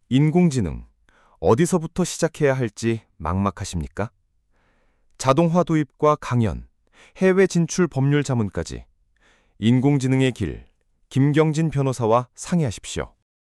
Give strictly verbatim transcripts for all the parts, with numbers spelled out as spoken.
인공지능, 어디서부터 시작해야 할지 막막하십니까? 자동화 도입과 강연, 해외 진출 법률 자문까지 인공지능의 길, 김경진 변호사와 상의하십시오.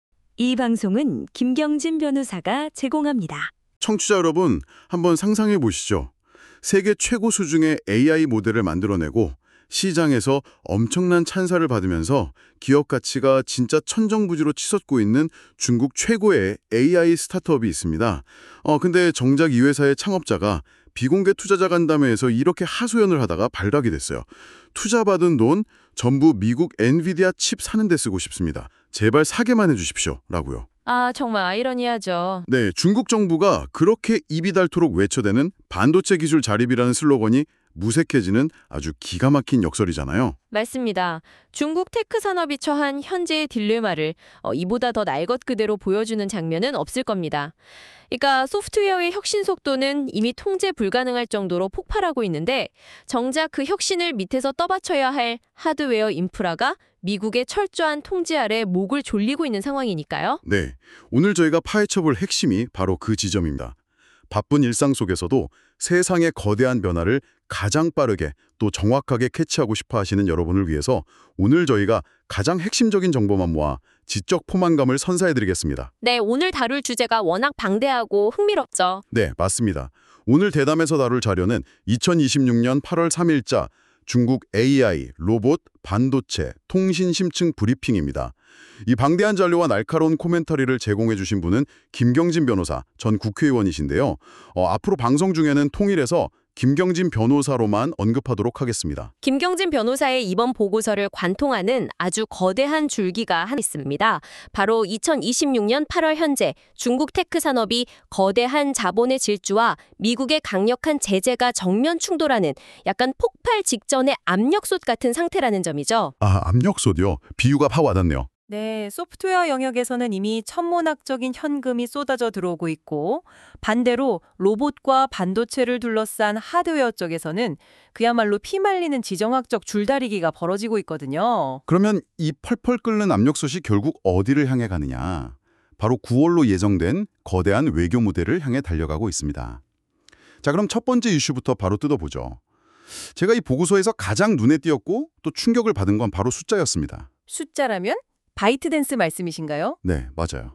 이 방송은 김경진 변호사가 제공합니다. 청취자 여러분, 한번 상상해 보시죠. 세계 최고 수준의 에이아이 모델을 만들어내고 시장에서 엄청난 찬사를 받으면서 기업 가치가 진짜 천정부지로 치솟고 있는 중국 최고의 에이아이 스타트업이 있습니다. 어, 근데 정작 이 회사의 창업자가 비공개 투자자 간담회에서 이렇게 하소연을 하다가 발각이 됐어요. 투자받은 돈 전부 미국 엔비디아 칩 사는 데 쓰고 싶습니다. 제발 사게만 해주십시오. 라고요. 아, 정말 아이러니하죠. 네, 중국 정부가 그렇게 입이 닳도록 외쳐대는 반도체 기술 자립이라는 슬로건이 무색해지는 아주 기가 막힌 역설이잖아요. 맞습니다. 중국 테크 산업이 처한 현재의 딜레마를 어, 이보다 더 날 것 그대로 보여주는 장면은 없을 겁니다. 그러니까 소프트웨어의 혁신 속도는 이미 통제 불가능할 정도로 폭발하고 있는데 정작 그 혁신을 밑에서 떠받쳐야 할 하드웨어 인프라가 미국의 철저한 통제 아래 목을 졸리고 있는 상황이니까요. 네, 오늘 저희가 파헤쳐볼 핵심이 바로 그 지점입니다. 바쁜 일상 속에서도 세상의 거대한 변화를 가장 빠르게 또 정확하게 캐치하고 싶어 하시는 여러분을 위해서 오늘 저희가 가장 핵심적인 정보만 모아 지적 포만감을 선사해드리겠습니다. 네, 오늘 다룰 주제가 워낙 방대하고 흥미롭죠. 네, 맞습니다. 오늘 대담에서 다룰 자료는 이천이십육 년 팔월 삼일자 중국 에이아이, 로봇, 반도체, 통신 심층 브리핑입니다. 이 방대한 자료와 날카로운 코멘터리를 제공해 주신 분은 김경진 변호사, 전 국회의원이신데요. 어, 앞으로 방송 중에는 통일해서 김경진 변호사로만 언급하도록 하겠습니다. 김경진 변호사의 이번 보고서를 관통하는 아주 거대한 줄기가 하나 있습니다. 바로 이천이십육 년 팔월 현재 중국 테크 산업이 거대한 자본의 질주와 미국의 강력한 제재가 정면 충돌하는 약간 폭발 직전의 압력솥 같은 상태라는 점이죠. 아, 압력솥이요? 비유가 파 와닿네요. 네, 소프트웨어 영역에서는 이미 천문학적인 현금이 쏟아져 들어오고 있고 반대로 로봇과 반도체를 둘러싼 하드웨어 쪽에서는 그야말로 피말리는 지정학적 줄다리기가 벌어지고 있거든요. 그러면 이 펄펄 끓는 압력솥이 결국 어디를 향해 가느냐? 바로 구월로 예정된 거대한 외교 무대를 향해 달려가고 있습니다. 자, 그럼 첫 번째 이슈부터 바로 뜯어보죠. 제가 이 보고서에서 가장 눈에 띄었고 또 충격을 받은 건 바로 숫자였습니다. 숫자라면? 바이트댄스 말씀이신가요? 네, 맞아요.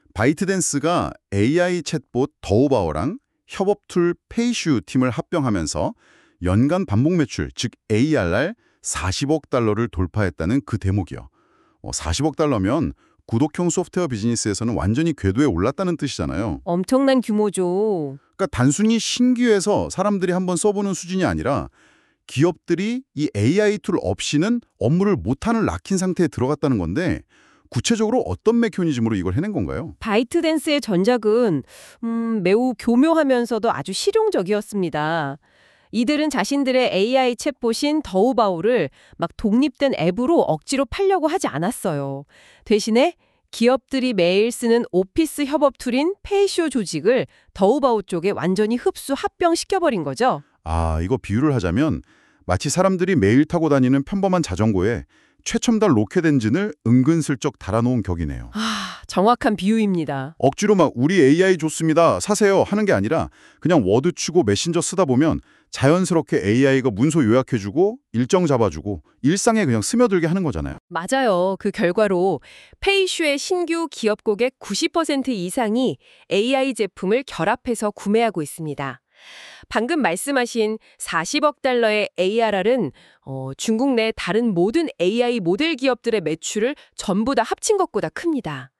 바이트댄스가 에이아이 챗봇 더우바오랑 협업 툴 페이슈 팀을 합병하면서 연간 반복 매출, 즉 에이알알 사십억 달러를 돌파했다는 그 대목이요. 어, 사십억 달러면 구독형 소프트웨어 비즈니스에서는 완전히 궤도에 올랐다는 뜻이잖아요. 엄청난 규모죠. 그러니까 단순히 신기해서 사람들이 한번 써보는 수준이 아니라 기업들이 이 에이아이 툴 없이는 업무를 못하는 락힌 상태에 들어갔다는 건데 구체적으로 어떤 메커니즘으로 이걸 해낸 건가요? 바이트댄스의 전작은 음, 매우 교묘하면서도 아주 실용적이었습니다. 이들은 자신들의 에이아이 챗봇인 더우바오를 막 독립된 앱으로 억지로 팔려고 하지 않았어요. 대신에 기업들이 매일 쓰는 오피스 협업 툴인 페이쇼 조직을 더우바오 쪽에 완전히 흡수 합병시켜버린 거죠. 아, 이거 비유를 하자면 마치 사람들이 매일 타고 다니는 평범한 자전거에 최첨단 로켓 엔진을 은근슬쩍 달아놓은 격이네요. 아, 정확한 비유입니다. 억지로 막 우리 에이아이 좋습니다, 사세요 하는 게 아니라 그냥 워드 치고 메신저 쓰다 보면 자연스럽게 에이아이가 문서 요약해주고 일정 잡아주고 일상에 그냥 스며들게 하는 거잖아요. 맞아요. 그 결과로 페이슈의 신규 기업 고객 구십 퍼센트 이상이 에이아이 제품을 결합해서 구매하고 있습니다. 방금 말씀하신 사십억 달러의 에이알알은 어, 중국 내 다른 모든 에이아이 모델 기업들의 매출을 전부 다 합친 것보다 큽니다.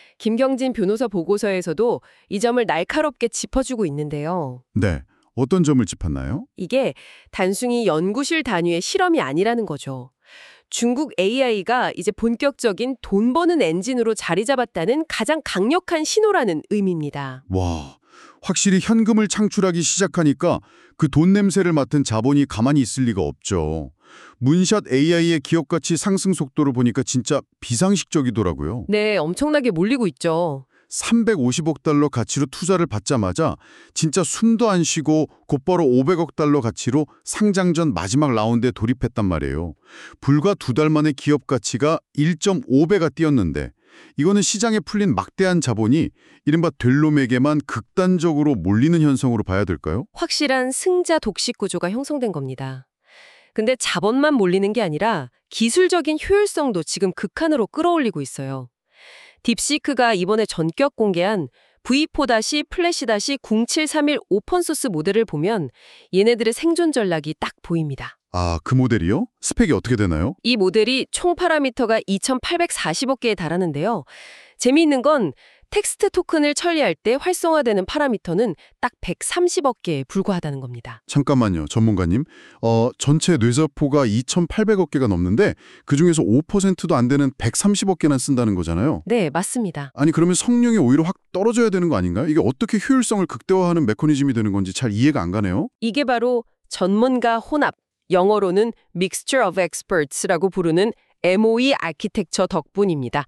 김경진 변호사 보고서에서도 이 점을 날카롭게 짚어주고 있는데요. 네, 어떤 점을 짚었나요? 이게 단순히 연구실 단위의 실험이 아니라는 거죠. 중국 에이아이가 이제 본격적인 돈 버는 엔진으로 자리 잡았다는 가장 강력한 신호라는 의미입니다. 와, 확실히 현금을 창출하기 시작하니까 그 돈 냄새를 맡은 자본이 가만히 있을 리가 없죠. 문샷 에이아이의 기업 가치 상승 속도를 보니까 진짜 비상식적이더라고요. 네, 엄청나게 몰리고 있죠. 삼백오십억 달러 가치로 투자를 받자마자 진짜 숨도 안 쉬고 곧바로 오백억 달러 가치로 상장 전 마지막 라운드에 돌입했단 말이에요. 불과 두 달 만에 기업 가치가 일 점 오 배가 뛰었는데 이거는 시장에 풀린 막대한 자본이 이른바 델롬에게만 극단적으로 몰리는 현상으로 봐야 될까요? 확실한 승자 독식 구조가 형성된 겁니다. 근데 자본만 몰리는 게 아니라 기술적인 효율성도 지금 극한으로 끌어올리고 있어요. 딥시크가 이번에 전격 공개한 브이 포 플래시 공칠삼일 오픈소스 모델을 보면 얘네들의 생존 전략이 딱 보입니다. 아, 그 모델이요? 스펙이 어떻게 되나요? 이 모델이 총 파라미터가 이천팔백사십억 개에 달하는데요. 재미있는 건 텍스트 토큰을 처리할 때 활성화되는 파라미터는 딱 백삼십억 개에 불과하다는 겁니다. 잠깐만요, 전문가님. 어, 전체 뇌세포가 이천팔백억 개가 넘는데 그중에서 오 퍼센트도 안 되는 백삼십억 개나 쓴다는 거잖아요. 네, 맞습니다. 아니 그러면 성능이 오히려 확 떨어져야 되는 거 아닌가요? 이게 어떻게 효율성을 극대화하는 메커니즘이 되는 건지 잘 이해가 안 가네요. 이게 바로 전문가 혼합, 영어로는 Mixture of Experts라고 부르는 엠오이 아키텍처 덕분입니다.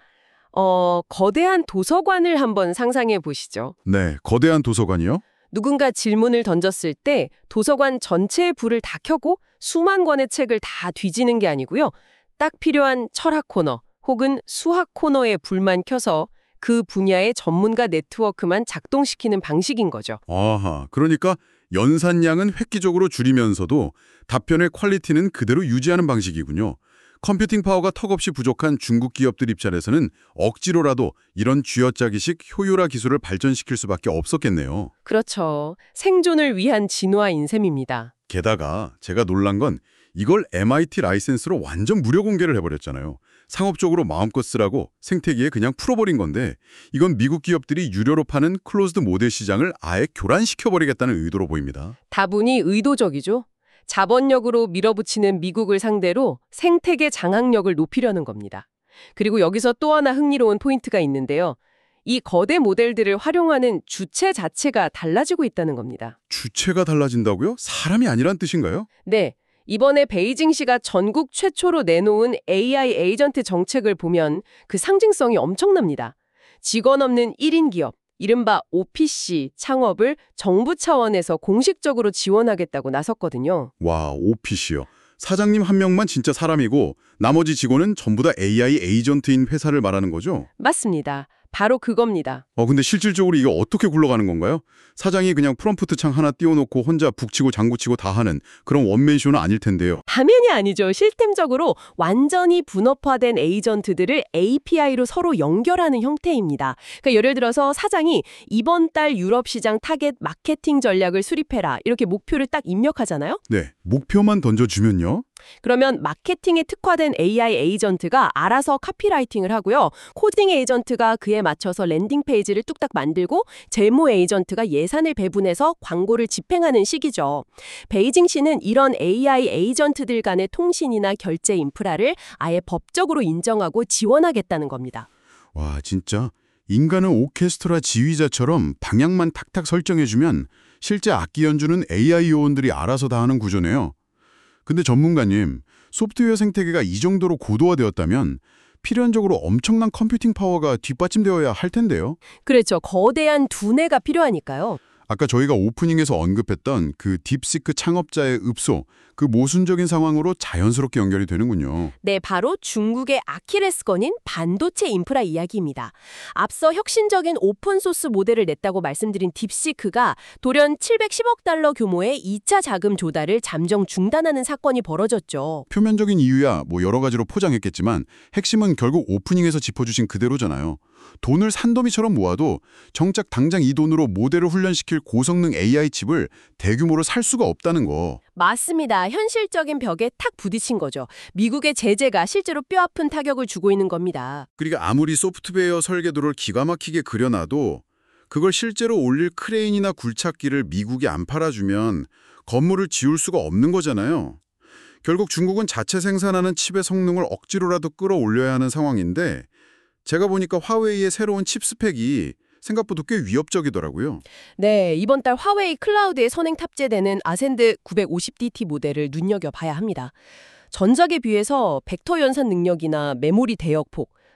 어, 거대한 도서관을 한번 상상해 보시죠. 네, 거대한 도서관이요? 누군가 질문을 던졌을 때 도서관 전체의 불을 다 켜고 수만 권의 책을 다 뒤지는 게 아니고요. 딱 필요한 철학 코너 혹은 수학 코너에 불만 켜서 그 분야의 전문가 네트워크만 작동시키는 방식인 거죠. 아하, 그러니까 연산량은 획기적으로 줄이면서도 답변의 퀄리티는 그대로 유지하는 방식이군요. 컴퓨팅 파워가 턱없이 부족한 중국 기업들 입장에서는 억지로라도 이런 쥐어짜기식 효율화 기술을 발전시킬 수밖에 없었겠네요. 그렇죠. 생존을 위한 진화인 셈입니다. 게다가 제가 놀란 건 이걸 엠아이티 라이센스로 완전 무료 공개를 해버렸잖아요. 상업적으로 마음껏 쓰라고 생태계에 그냥 풀어버린 건데 이건 미국 기업들이 유료로 파는 클로즈드 모델 시장을 아예 교란시켜버리겠다는 의도로 보입니다. 다분히 의도적이죠. 자본력으로 밀어붙이는 미국을 상대로 생태계 장악력을 높이려는 겁니다. 그리고 여기서 또 하나 흥미로운 포인트가 있는데요. 이 거대 모델들을 활용하는 주체 자체가 달라지고 있다는 겁니다. 주체가 달라진다고요? 사람이 아니란 뜻인가요? 네. 이번에 베이징시가 전국 최초로 내놓은 에이아이 에이전트 정책을 보면 그 상징성이 엄청납니다. 직원 없는 일 인 기업, 이른바 오피씨 창업을 정부 차원에서 공식적으로 지원하겠다고 나섰거든요. 와, 오피씨요. 사장님 한 명만 진짜 사람이고 나머지 직원은 전부 다 에이아이 에이전트인 회사를 말하는 거죠? 맞습니다. 바로 그겁니다. 어, 근데 실질적으로 이게 어떻게 굴러가는 건가요? 사장이 그냥 프롬프트 창 하나 띄워놓고 혼자 북치고 장구치고 다 하는 그런 원맨쇼는 아닐 텐데요. 당연히 아니죠. 시스템적으로 완전히 분업화된 에이전트들을 에이피아이로 서로 연결하는 형태입니다. 그러니까 예를 들어서 사장이 이번 달 유럽 시장 타겟 마케팅 전략을 수립해라. 이렇게 목표를 딱 입력하잖아요. 네, 목표만 던져주면요. 그러면 마케팅에 특화된 에이아이 에이전트가 알아서 카피라이팅을 하고요. 코딩 에이전트가 그에 맞춰서 랜딩 페이지를 뚝딱 만들고 재무 에이전트가 예산을 배분해서 광고를 집행하는 식이죠. 베이징시는 이런 에이아이 에이전트들 간의 통신이나 결제 인프라를 아예 법적으로 인정하고 지원하겠다는 겁니다. 와, 진짜 인간은 오케스트라 지휘자처럼 방향만 탁탁 설정해주면 실제 악기 연주는 에이아이 요원들이 알아서 다 하는 구조네요. 근데 전문가님, 소프트웨어 생태계가 이 정도로 고도화되었다면 필연적으로 엄청난 컴퓨팅 파워가 뒷받침되어야 할 텐데요. 그렇죠. 거대한 두뇌가 필요하니까요. 아까 저희가 오프닝에서 언급했던 그 딥시크 창업자의 읍소, 그 모순적인 상황으로 자연스럽게 연결이 되는군요. 네, 바로 중국의 아킬레스건인 반도체 인프라 이야기입니다. 앞서 혁신적인 오픈소스 모델을 냈다고 말씀드린 딥시크가 돌연 칠백십억 달러 규모의 이 차 자금 조달을 잠정 중단하는 사건이 벌어졌죠. 표면적인 이유야 뭐 여러 가지로 포장했겠지만 핵심은 결국 오프닝에서 짚어주신 그대로잖아요. 돈을 산더미처럼 모아도 정작 당장 이 돈으로 모델을 훈련시킬 고성능 에이아이 칩을 대규모로 살 수가 없다는 거. 맞습니다. 현실적인 벽에 탁 부딪힌 거죠. 미국의 제재가 실제로 뼈아픈 타격을 주고 있는 겁니다. 그러니까 아무리 소프트웨어 설계도를 기가 막히게 그려놔도 그걸 실제로 올릴 크레인이나 굴착기를 미국이 안 팔아주면 건물을 지을 수가 없는 거잖아요. 결국 중국은 자체 생산하는 칩의 성능을 억지로라도 끌어올려야 하는 상황인데 제가 보니까 화웨이의 새로운 칩 스펙이 생각보다 꽤 위협적이더라고요. 네, 이번 달 화웨이 클라우드에 선행 탑재되는 아센드 구백오십 디티 모델을 눈여겨봐야 합니다. 전작에 비해서 벡터 연산 능력이나 메모리 대역폭,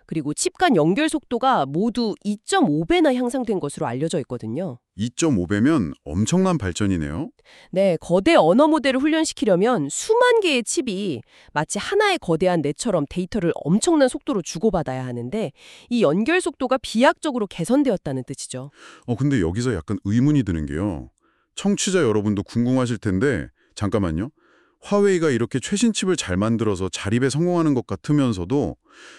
그리고 칩 간 연결 속도가 모두 이 점 오 배나 향상된 것으로 알려져 있거든요. 이 점 오 배면 엄청난 발전이네요. 네, 거대 언어 모델을 훈련시키려면 수만 개의 칩이 마치 하나의 거대한 뇌처럼 데이터를 엄청난 속도로 주고받아야 하는데 이 연결 속도가 비약적으로 개선되었다는 뜻이죠. 어, 근데 여기서 약간 의문이 드는 게요. 청취자 여러분도 궁금하실 텐데 잠깐만요. 화웨이가 이렇게 최신 칩을 잘 만들어서 자립에 성공하는 것 같으면서도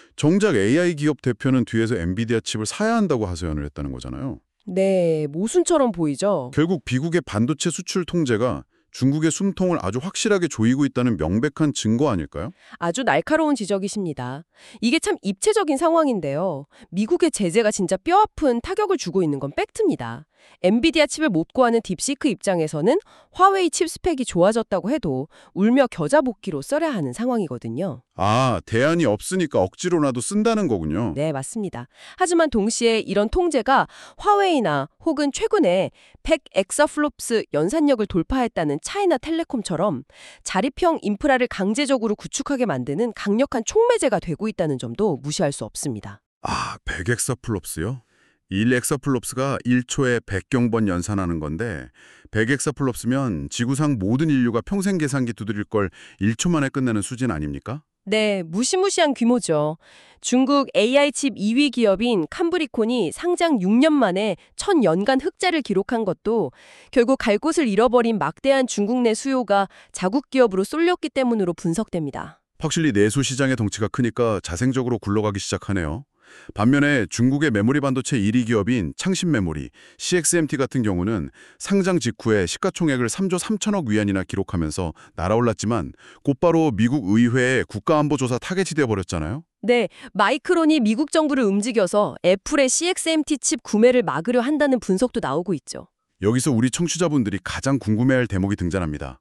정작 에이아이 기업 대표는 뒤에서 엔비디아 칩을 사야 한다고 하소연을 했다는 거잖아요. 네, 모순처럼 보이죠. 결국 미국의 반도체 수출 통제가 중국의 숨통을 아주 확실하게 조이고 있다는 명백한 증거 아닐까요? 아주 날카로운 지적이십니다. 이게 참 입체적인 상황인데요. 미국의 제재가 진짜 뼈아픈 타격을 주고 있는 건 팩트입니다. 엔비디아 칩을 못 구하는 딥시크 입장에서는 화웨이 칩 스펙이 좋아졌다고 해도 울며 겨자 복기로 써야 하는 상황이거든요. 아, 대안이 없으니까 억지로라도 쓴다는 거군요. 네, 맞습니다. 하지만 동시에 이런 통제가 화웨이나 혹은 최근에 백 엑사플롭스 연산력을 돌파했다는 차이나텔레콤처럼 자립형 인프라를 강제적으로 구축하게 만드는 강력한 촉매제가 되고 있다는 점도 무시할 수 없습니다. 아, 백 엑사플롭스요? 일 엑사플롭스가 일 초에 백 경번 연산하는 건데 백 엑사플롭스면 지구상 모든 인류가 평생 계산기 두드릴 걸 일 초 만에 끝내는 수준 아닙니까? 네, 무시무시한 규모죠. 중국 에이아이 칩 이 위 기업인 캄브리콘이 상장 육 년 만에 천 연간 흑자를 기록한 것도 결국 갈 곳을 잃어버린 막대한 중국 내 수요가 자국 기업으로 쏠렸기 때문으로 분석됩니다. 확실히 내수 시장의 덩치가 크니까 자생적으로 굴러가기 시작하네요. 반면에 중국의 메모리 반도체 일 위 기업인 창신메모리, 씨엑스엠티 같은 경우는 상장 직후에 시가총액을 삼조 삼천억 위안이나 기록하면서 날아올랐지만 곧바로 미국 의회의 국가안보조사 타겟이 되어버렸잖아요. 네, 마이크론이 미국 정부를 움직여서 애플의 씨엑스엠티 칩 구매를 막으려 한다는 분석도 나오고 있죠. 여기서 우리 청취자분들이 가장 궁금해할 대목이 등장합니다.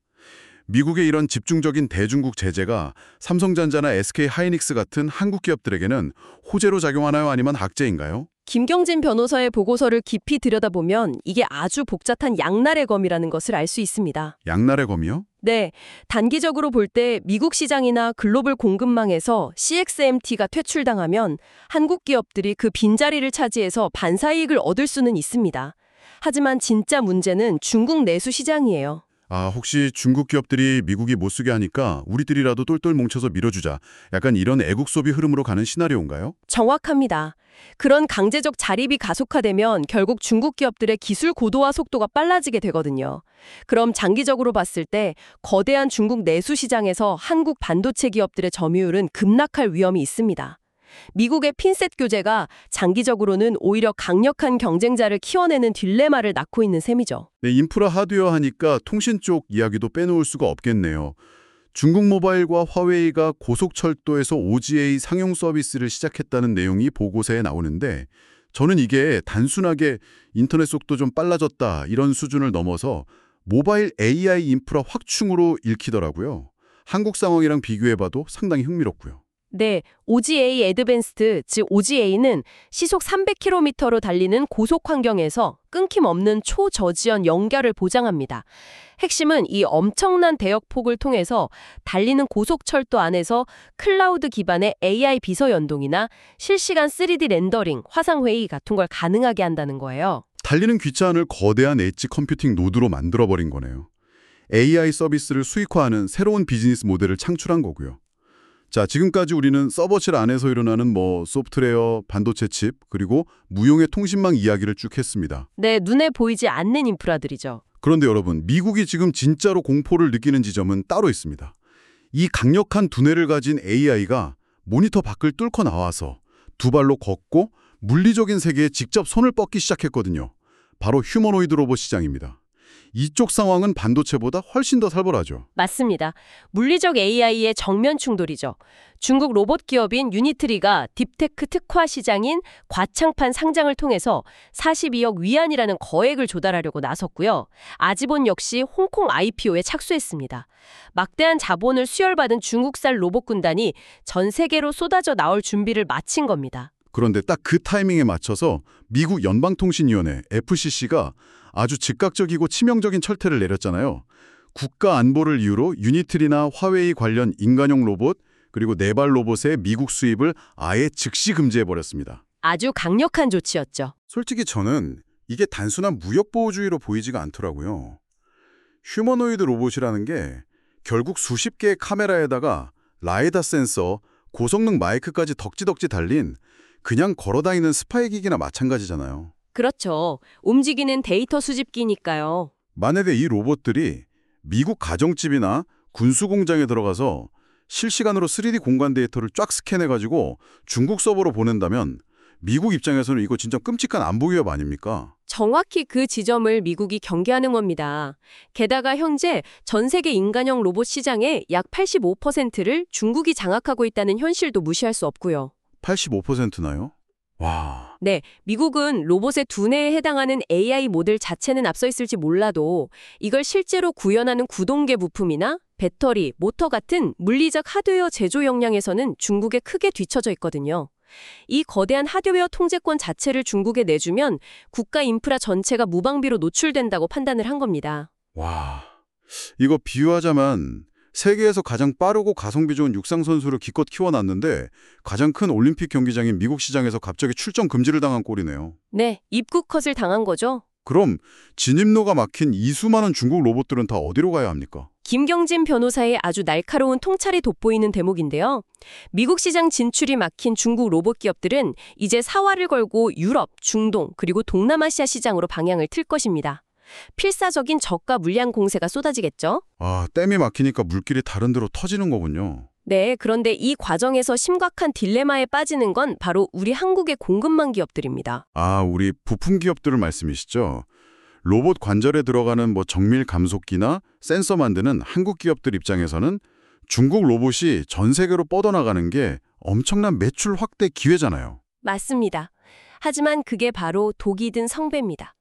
미국의 이런 집중적인 대중국 제재가 삼성전자나 에스케이하이닉스 같은 한국 기업들에게는 호재로 작용하나요? 아니면 악재인가요? 김경진 변호사의 보고서를 깊이 들여다보면 이게 아주 복잡한 양날의 검이라는 것을 알 수 있습니다. 양날의 검이요? 네, 단기적으로 볼 때 미국 시장이나 글로벌 공급망에서 씨엑스엠티가 퇴출당하면 한국 기업들이 그 빈자리를 차지해서 반사이익을 얻을 수는 있습니다. 하지만 진짜 문제는 중국 내수 시장이에요. 아, 혹시 중국 기업들이 미국이 못 쓰게 하니까 우리들이라도 똘똘 뭉쳐서 밀어주자. 약간 이런 애국 소비 흐름으로 가는 시나리오인가요? 정확합니다. 그런 강제적 자립이 가속화되면 결국 중국 기업들의 기술 고도화 속도가 빨라지게 되거든요. 그럼 장기적으로 봤을 때 거대한 중국 내수 시장에서 한국 반도체 기업들의 점유율은 급락할 위험이 있습니다. 미국의 핀셋 규제가 장기적으로는 오히려 강력한 경쟁자를 키워내는 딜레마를 낳고 있는 셈이죠. 네, 인프라 하드웨어 하니까 통신 쪽 이야기도 빼놓을 수가 없겠네요. 중국 모바일과 화웨이가 고속철도에서 오지에이 상용 서비스를 시작했다는 내용이 보고서에 나오는데 저는 이게 단순하게 인터넷 속도 좀 빨라졌다 이런 수준을 넘어서 모바일 에이아이 인프라 확충으로 읽히더라고요. 한국 상황이랑 비교해봐도 상당히 흥미롭고요. 네, 오지에이 애드밴스드, 즉 오지에이는 시속 삼백 킬로미터로 달리는 고속 환경에서 끊김없는 초저지연 연결을 보장합니다. 핵심은 이 엄청난 대역폭을 통해서 달리는 고속철도 안에서 클라우드 기반의 에이아이 비서 연동이나 실시간 쓰리디 렌더링, 화상회의 같은 걸 가능하게 한다는 거예요. 달리는 귀찮을 거대한 엣지 컴퓨팅 노드로 만들어버린 거네요. 에이아이 서비스를 수익화하는 새로운 비즈니스 모델을 창출한 거고요. 자, 지금까지 우리는 서버실 안에서 일어나는 뭐 소프트웨어, 반도체 칩, 그리고 무용의 통신망 이야기를 쭉 했습니다. 네, 눈에 보이지 않는 인프라들이죠. 그런데 여러분, 미국이 지금 진짜로 공포를 느끼는 지점은 따로 있습니다. 이 강력한 두뇌를 가진 에이아이가 모니터 밖을 뚫고 나와서 두 발로 걷고 물리적인 세계에 직접 손을 뻗기 시작했거든요. 바로 휴머노이드 로봇 시장입니다. 이쪽 상황은 반도체보다 훨씬 더 살벌하죠. 맞습니다. 물리적 에이아이의 정면 충돌이죠. 중국 로봇 기업인 유니트리가 딥테크 특화 시장인 과창판 상장을 통해서 사십이억 위안이라는 거액을 조달하려고 나섰고요. 아지본 역시 홍콩 아이피오에 착수했습니다. 막대한 자본을 수혈받은 중국산 로봇 군단이 전 세계로 쏟아져 나올 준비를 마친 겁니다. 그런데 딱 그 타이밍에 맞춰서 미국 연방통신위원회 에프씨씨가 아주 즉각적이고 치명적인 철퇴를 내렸잖아요. 국가 안보를 이유로 유니트리나 화웨이 관련 인간용 로봇 그리고 네발 로봇의 미국 수입을 아예 즉시 금지해버렸습니다. 아주 강력한 조치였죠. 솔직히 저는 이게 단순한 무역보호주의로 보이지가 않더라고요. 휴머노이드 로봇이라는 게 결국 수십 개의 카메라에다가 라이다 센서, 고성능 마이크까지 덕지덕지 달린 그냥 걸어다니는 스파이 기기나 마찬가지잖아요. 그렇죠. 움직이는 데이터 수집기니까요. 만약에 이 로봇들이 미국 가정집이나 군수공장에 들어가서 실시간으로 쓰리디 공간 데이터를 쫙 스캔해가지고 중국 서버로 보낸다면 미국 입장에서는 이거 진짜 끔찍한 안보 위협 아닙니까? 정확히 그 지점을 미국이 경계하는 겁니다. 게다가 현재 전 세계 인간형 로봇 시장의 약 팔십오 퍼센트를 중국이 장악하고 있다는 현실도 무시할 수 없고요. 팔십오 퍼센트나요? 와... 네, 미국은 로봇의 두뇌에 해당하는 에이아이 모델 자체는 앞서 있을지 몰라도 이걸 실제로 구현하는 구동계 부품이나 배터리, 모터 같은 물리적 하드웨어 제조 역량에서는 중국에 크게 뒤처져 있거든요. 이 거대한 하드웨어 통제권 자체를 중국에 내주면 국가 인프라 전체가 무방비로 노출된다고 판단을 한 겁니다. 와... 이거 비유하자면 세계에서 가장 빠르고 가성비 좋은 육상 선수를 기껏 키워놨는데 가장 큰 올림픽 경기장인 미국 시장에서 갑자기 출전 금지를 당한 꼴이네요. 네, 입국 컷을 당한 거죠. 그럼 진입로가 막힌 이 수많은 중국 로봇들은 다 어디로 가야 합니까? 김경진 변호사의 아주 날카로운 통찰이 돋보이는 대목인데요. 미국 시장 진출이 막힌 중국 로봇 기업들은 이제 사활을 걸고 유럽, 중동, 그리고 동남아시아 시장으로 방향을 틀 것입니다. 필사적인 저가 물량 공세가 쏟아지겠죠? 아, 댐이 막히니까 물길이 다른 데로 터지는 거군요. 네, 그런데 이 과정에서 심각한 딜레마에 빠지는 건 바로 우리 한국의 공급망 기업들입니다. 아, 우리 부품 기업들을 말씀이시죠? 로봇 관절에 들어가는 뭐 정밀 감속기나 센서 만드는 한국 기업들 입장에서는 중국 로봇이 전 세계로 뻗어나가는 게 엄청난 매출 확대 기회잖아요. 맞습니다. 하지만 그게 바로 독이 든 성배입니다.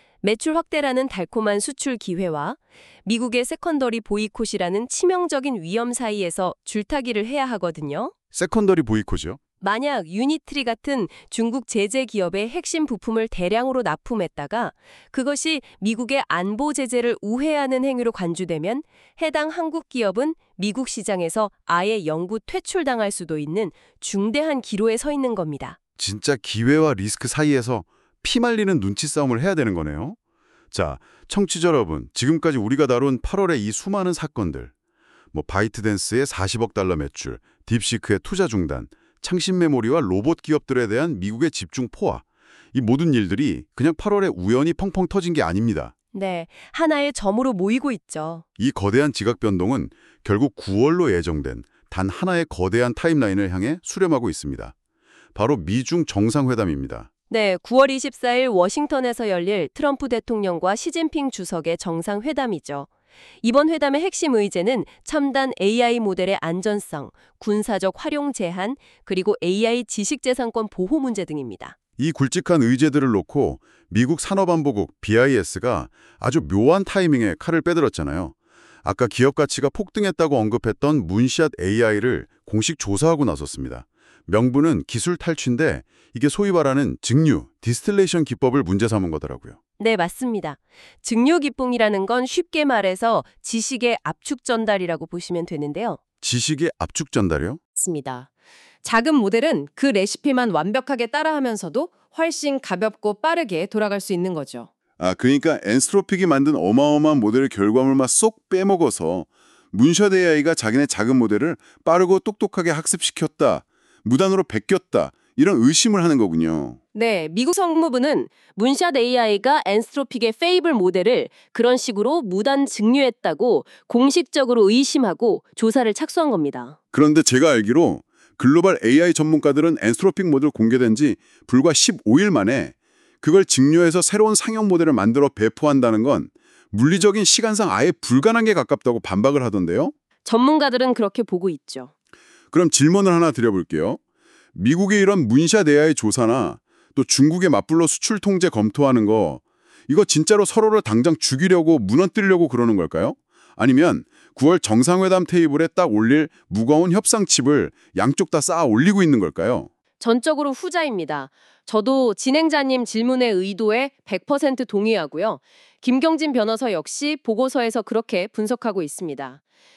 매출 확대라는 달콤한 수출 기회와 미국의 세컨더리 보이콧이라는 치명적인 위험 사이에서 줄타기를 해야 하거든요. 세컨더리 보이콧이요? 만약 유니트리 같은 중국 제재 기업의 핵심 부품을 대량으로 납품했다가 그것이 미국의 안보 제재를 우회하는 행위로 간주되면 해당 한국 기업은 미국 시장에서 아예 영구 퇴출당할 수도 있는 중대한 기로에 서 있는 겁니다. 진짜 기회와 리스크 사이에서 피말리는 눈치 싸움을 해야 되는 거네요. 자, 청취자 여러분, 지금까지 우리가 다룬 팔월의 이 수많은 사건들, 뭐 바이트댄스의 사십억 달러 매출, 딥시크의 투자 중단, 창신 메모리와 로봇 기업들에 대한 미국의 집중 포화, 이 모든 일들이 그냥 팔월에 우연히 펑펑 터진 게 아닙니다. 네, 하나의 점으로 모이고 있죠. 이 거대한 지각 변동은 결국 구월로 예정된 단 하나의 거대한 타임라인을 향해 수렴하고 있습니다. 바로 미중 정상회담입니다. 네, 구월 이십사일 워싱턴에서 열릴 트럼프 대통령과 시진핑 주석의 정상회담이죠. 이번 회담의 핵심 의제는 첨단 에이아이 모델의 안전성, 군사적 활용 제한, 그리고 에이아이 지식재산권 보호 문제 등입니다. 이 굵직한 의제들을 놓고 미국 산업안보국 비아이에스가 아주 묘한 타이밍에 칼을 빼들었잖아요. 아까 기업 가치가 폭등했다고 언급했던 문샷 에이아이를 공식 조사하고 나섰습니다. 명분은 기술 탈취인데 이게 소위 말하는 증류, 디스틸레이션 기법을 문제 삼은 거더라고요. 네, 맞습니다. 증류 기법이라는 건 쉽게 말해서 지식의 압축 전달이라고 보시면 되는데요. 지식의 압축 전달이요? 맞습니다. 작은 모델은 그 레시피만 완벽하게 따라하면서도 훨씬 가볍고 빠르게 돌아갈 수 있는 거죠. 아, 그러니까 엔스트로픽이 만든 어마어마한 모델의 결과물만 쏙 빼먹어서 문샷 에이아이가 자기네 작은 모델을 빠르고 똑똑하게 학습시켰다, 무단으로 베꼈다, 이런 의심을 하는 거군요. 네, 미국 성무부는 문샷 에이아이가 엔스트로픽의 페이블 모델을 그런 식으로 무단 증류했다고 공식적으로 의심하고 조사를 착수한 겁니다. 그런데 제가 알기로 글로벌 에이아이 전문가들은 엔스트로픽 모델 공개된 지 불과 십오일 만에 그걸 증류해서 새로운 상용 모델을 만들어 배포한다는 건 물리적인 시간상 아예 불가능에 가깝다고 반박을 하던데요. 전문가들은 그렇게 보고 있죠. 그럼 질문을 하나 드려볼게요. 미국의 이런 문샷 에이아이 조사나 또 중국의 맞불로 수출 통제 검토하는 거, 이거 진짜로 서로를 당장 죽이려고 무너뜨리려고 그러는 걸까요? 아니면 구월 정상회담 테이블에 딱 올릴 무거운 협상칩을 양쪽 다 쌓아 올리고 있는 걸까요? 전적으로 후자입니다. 저도 진행자님 질문의 의도에 백 퍼센트 동의하고요. 김경진 변호사 역시 보고서에서 그렇게 분석하고 있습니다.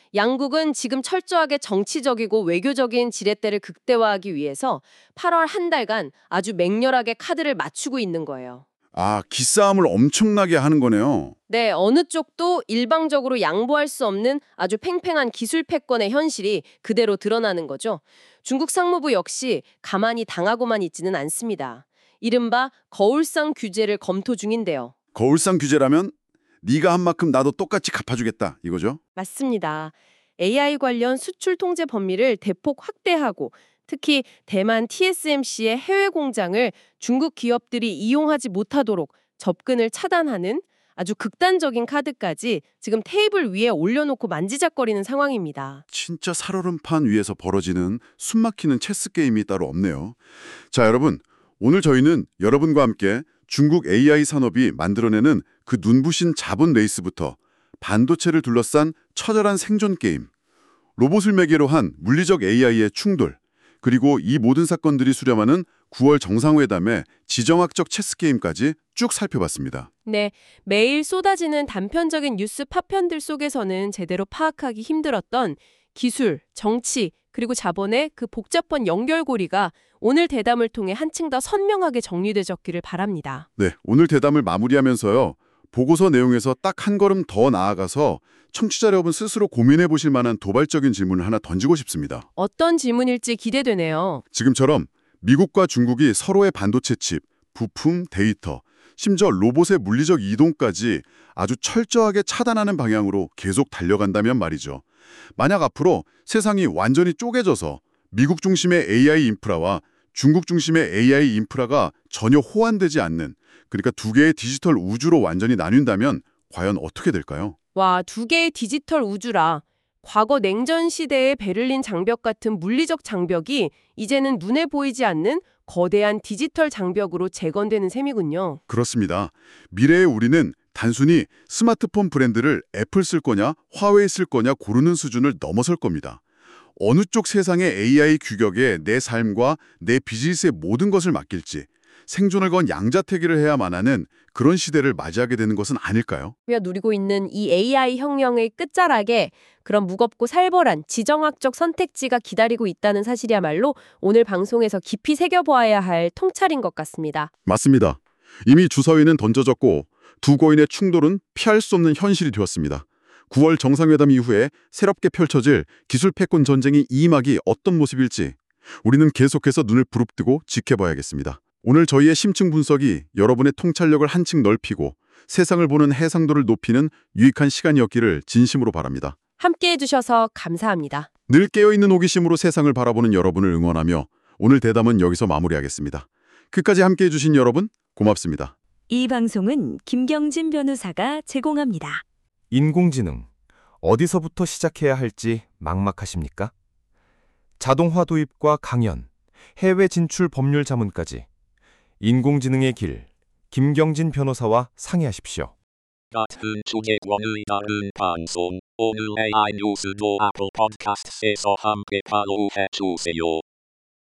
양국은 지금 철저하게 정치적이고 외교적인 지렛대를 극대화하기 위해서 팔월 한 달간 아주 맹렬하게 카드를 맞추고 있는 거예요. 아, 기싸움을 엄청나게 하는 거네요. 네, 어느 쪽도 일방적으로 양보할 수 없는 아주 팽팽한 기술 패권의 현실이 그대로 드러나는 거죠. 중국 상무부 역시 가만히 당하고만 있지는 않습니다. 이른바 거울상 규제를 검토 중인데요. 거울상 규제라면 네가 한 만큼 나도 똑같이 갚아주겠다 이거죠? 맞습니다. 에이아이 관련 수출 통제 범위를 대폭 확대하고 특히 대만 티에스엠씨의 해외 공장을 중국 기업들이 이용하지 못하도록 접근을 차단하는 아주 극단적인 카드까지 지금 테이블 위에 올려놓고 만지작거리는 상황입니다. 진짜 살얼음판 위에서 벌어지는 숨막히는 체스 게임이 따로 없네요. 자, 여러분. 오늘 저희는 여러분과 함께 중국 에이아이 산업이 만들어내는 그 눈부신 자본 레이스부터 반도체를 둘러싼 처절한 생존 게임, 로봇을 매개로 한 물리적 에이아이의 충돌, 그리고 이 모든 사건들이 수렴하는 구월 정상회담의 지정학적 체스 게임까지 쭉 살펴봤습니다. 네, 매일 쏟아지는 단편적인 뉴스 파편들 속에서는 제대로 파악하기 힘들었던 기술, 정치, 그리고 자본의 그 복잡한 연결고리가 오늘 대담을 통해 한층 더 선명하게 정리되졌기를 바랍니다. 네, 오늘 대담을 마무리하면서요. 보고서 내용에서 딱 한 걸음 더 나아가서 청취자 여러분 스스로 고민해 보실 만한 도발적인 질문을 하나 던지고 싶습니다. 어떤 질문일지 기대되네요. 지금처럼 미국과 중국이 서로의 반도체 칩, 부품, 데이터, 심지어 로봇의 물리적 이동까지 아주 철저하게 차단하는 방향으로 계속 달려간다면 말이죠. 만약 앞으로 세상이 완전히 쪼개져서 미국 중심의 에이아이 인프라와 중국 중심의 에이아이 인프라가 전혀 호환되지 않는, 그러니까 두 개의 디지털 우주로 완전히 나뉜다면 과연 어떻게 될까요? 와, 두 개의 디지털 우주라. 과거 냉전 시대의 베를린 장벽 같은 물리적 장벽이 이제는 눈에 보이지 않는 거대한 디지털 장벽으로 재건되는 셈이군요. 그렇습니다. 미래의 우리는 단순히 스마트폰 브랜드를 애플 쓸 거냐, 화웨이 쓸 거냐 고르는 수준을 넘어설 겁니다. 어느 쪽 세상의 에이아이 규격에 내 삶과 내 비즈니스의 모든 것을 맡길지 생존을 건 양자택일을 해야만 하는 그런 시대를 맞이하게 되는 것은 아닐까요? 우리가 누리고 있는 이 에이아이 혁명의 끝자락에 그런 무겁고 살벌한 지정학적 선택지가 기다리고 있다는 사실이야말로 오늘 방송에서 깊이 새겨보아야 할 통찰인 것 같습니다. 맞습니다. 이미 주사위는 던져졌고 두 고인의 충돌은 피할 수 없는 현실이 되었습니다. 구월 정상회담 이후에 새롭게 펼쳐질 기술 패권 전쟁이 이막이 어떤 모습일지 우리는 계속해서 눈을 부릅뜨고 지켜봐야겠습니다. 오늘 저희의 심층 분석이 여러분의 통찰력을 한층 넓히고 세상을 보는 해상도를 높이는 유익한 시간이었기를 진심으로 바랍니다. 함께해 주셔서 감사합니다. 늘 깨어있는 호기심으로 세상을 바라보는 여러분을 응원하며 오늘 대담은 여기서 마무리하겠습니다. 끝까지 함께해 주신 여러분 고맙습니다. 이 방송은 김경진 변호사가 제공합니다. 인공지능, 어디서부터 시작해야 할지 막막하십니까? 자동화 도입과 강연, 해외 진출 법률 자문까지 인공지능의 길, 김경진 변호사와 상의하십시오. 같은 주제권의 다른 방송, 오늘 에이아이 뉴스도 애플 팟캐스트에서 함께 팔로우해 주세요.